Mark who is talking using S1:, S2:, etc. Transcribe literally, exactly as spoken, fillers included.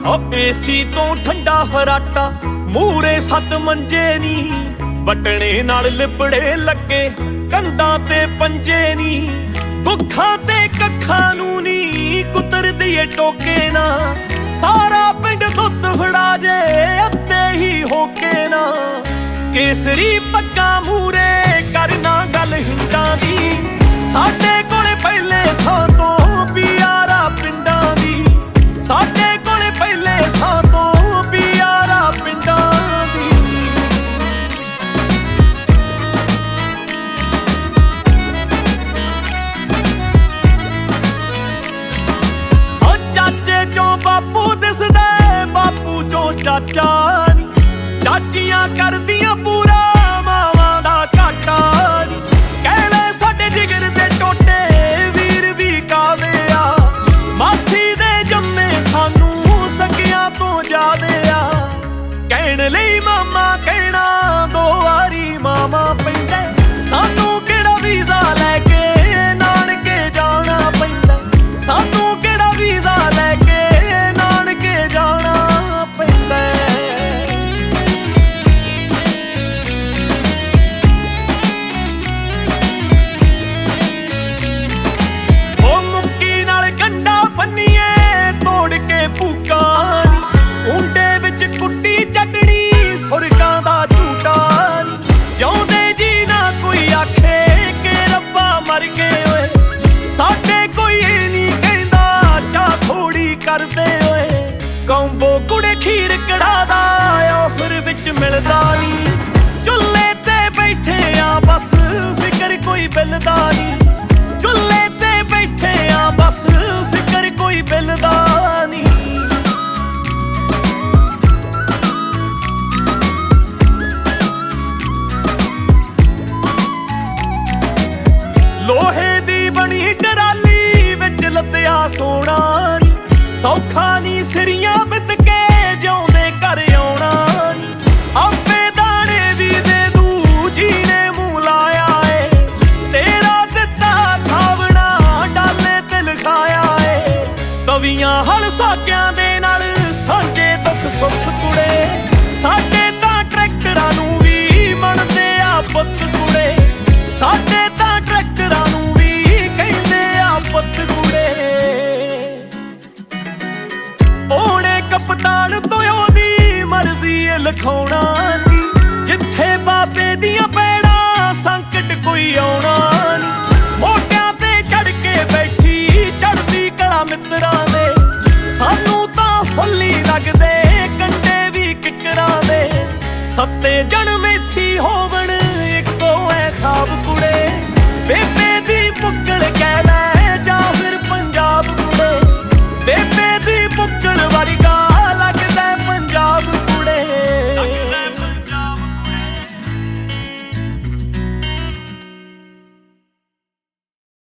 S1: AC ਤੋਂ ਠੰਡਾ ਫਰਾਟਾ ਮੂਰੇ ਸੱਤ ਮੰਜੇ ਨੀ, ਬਟਣੇ ਨਾਲ ਲਿਬੜੇ ਲੱਗੇ ਕੰਧਾਂ ਤੇ ਪੰਜੇ ਨੀ। ਦੁੱਖਾਂ ਤੇ ਕੱਖਾਂ ਨੂੰ ਨੀ ਕੁਤਰਦੀ ਏ ਟੋਕੇ ਨਾ, ਸਾਰਾ ਪਿੰਡ ਦੁੱਧ ਫੜਾ ਜੇ ਅੱਤੇ ਹੀ ਹੋਕੇ ਨਾ। ਕੇਸਰੀ ਪੱਗਾਂ ਮੂਰੇ ਕਰਨਾ ਗੱਲ ਹਿੰਡਾਂ ਦੀ, ਸਾਡੇ ਕੋਲੇ ਪਹਿਲੇ ਸਾਂ ਤੋਂ ਪਿਆਰਾ ਪਿੰਡਾਂ ਦੀ, ਸਾਡੇ ਕੋਲੇ ਪਹਿਲੇ ਸਾਂ ਤੋਂ ਪਿਆਰਾ ਪਿੰਡਾਂ ਦੀ। ਓ ਚਾਚੇ ਚੋਂ ਬਾਪੂ ਦਿਸਦਾ, ਬਾਪੂ ਚੋਂ ਚਾਚਾ ਨੀ, ਚਾਚੀਆਂ ਕਰਦੀਆਂ ਪੂਰਾ ਮਾਵਾਂ ਦਾ ਘਾਟਾ ਨੀ। ਕਹਿ ਲੈ ਸਾਡੇ ਜਿਗਰ ਦੇ ਟੋਟੇ ਵੀਰ ਵੀ ਕਾਵੇ ਆ, ਮਾਸੀ ਦੇ ਜੰਮੇ ਸਾਨੂੰ ਸਕਿਆਂ ਤੋਂ ਜ਼ਿਆਦੇ ਆ। ਕਹਿਣ ਲਈ ਮਾਮਾ ਕਹਿਣਾ ਦੋ ਵਾਰੀ ਮਾਮਾ ਪੈਂਦਾ, ਸਾਨੂੰ ਕਿਹੜਾ ਵੀਜ਼ਾ ਲੈ ਕੇ ਨਾਨਕੇ ਜਾਣਾ ਪੈਂਦਾ, ਸਾਨੂੰ ਕਿਹੜਾ ਵੀਜ਼ਾ ਲੈ ਕੇ ਨਾਨਕੇ ਜਾਣਾ ਪੈਂਦਾ। ਉਹ ਮੁੱਕੀ ਨਾਲ ਗੰਢਾ ਪੰਨੀਏ ਤੋੜ ਕੇ ਭੂਕਾਂ ਨੀ, ਉਂਡੇ ਵਿੱਚ ਕੁੱਟੀ ਚਟਣੀ ਸੁਰਗਾਂ ਦਾ ਝੂਟਾ ਨੀ। ਜਿਉਂਦੇ ਜੀ ਨਾ ਕੋਈ ਆਖੇ ਕਿ ਰੱਬਾ ਮਰ ਗਏ ਓਏ, ਸਾਡੇ ਕੋਈ ਇਹ ਨੀ ਕਹਿੰਦਾ ਚਾਹ ਥੋੜੀ ਕਰਦੇ ਓਏ। ਕੰਬੋ ਕੁੜੇ ਖੀਰ ਕੜਾ ਦਾ ਆਫਰ ਵਿੱਚ ਮਿਲਦਾ ਨੀ, ਚੁੱਲ੍ਹੇ ਤੇ ਬੈਠੇ ਆ ਬਸ ਫਿਕਰ ਕੋਈ ਬਿੱਲ ਦਾ ਨੀ, ਚੁੱਲ੍ਹੇ ਤੇ ਬੈਠੇ ਆ ਬਸ ਫਿਕਰ ਕੋਈ ਬਿੱਲ ਦਾ ਨੀ। ਲੋਹੇ ਦੀ ਬਣੀ ਟਰਾਲੀ ਵਿੱਚ ਲੱਦਿਆ ਸੋਨਾ ਨੀ, ਸੌਖਾ ਨੀ ਸਿਰੀਆਂ ਬਿੱਤ ਕੇ ਜਿਉਂਦੇ ਘਰ ਆਉਣਾ ਨੀ। ਆਪੇ ਦਾਣੇ ਵੀ ਦੇ ਦੂ ਜੀਨੇ ਮੂੰਹ ਲਾਇਆ ਏ, ਤੇਰਾ ਦਿੱਤਾ ਖਾਵਣਾ ਡਾਲੇ ਤੇ ਲਿਖਾਇਆ ਏ। ਤਵੀਆਂ ਹਲ ਸਾਕਿਆਂ ਦੇ ਨਾਲ ਸਾਂਝੇ ਦੁੱਖ ਸੁੱਖ ਕੁੜੇ, ਸਾਡੇ ਤਾਂ ਟਰੈਕਟਰਾਂ ਨੂੰ ਵੀ ਮੰਨਦੇ ਆ ਪੁੱਤ ਕੁੜੇ, ਸਾਡੇ ਤਾਂ ਟਰੈਕਟਰਾਂ ਨੂੰ ਵੀ ਕਹਿੰਦੇ ਆ ਪੁੱਤ ਕੁੜੇ। ਉਹਨੇ ਕਪਤਾਨ ਤੋਂ ਉਹਦੀ ਮਰਜ਼ੀ ਏ ਲਿਖਾਉਣਾ ਨੀ, ਜਿੱਥੇ ਬਾਬੇ ਦੀਆਂ ਪੈੜਾਂ ਸੰਕਟ ਕੋਈ ਆਉਣਾ ਨੀ। ਮੋਢਿਆਂ ਤੇ ਚੜ ਕੇ ਬੈਠੀ ਚੜ੍ਹਦੀ ਕਲਾ ਮਿੱਤਰਾਂ ਦੇ, ਸਾਨੂੰ ਤਾਂ ਫੁੱਲੀ ਲੱਗਦੇ ਕੰਡੇ ਵੀ ਕਿੱਕਰਾਂ ਦੇ। ਸੱਤੇ ਜਣ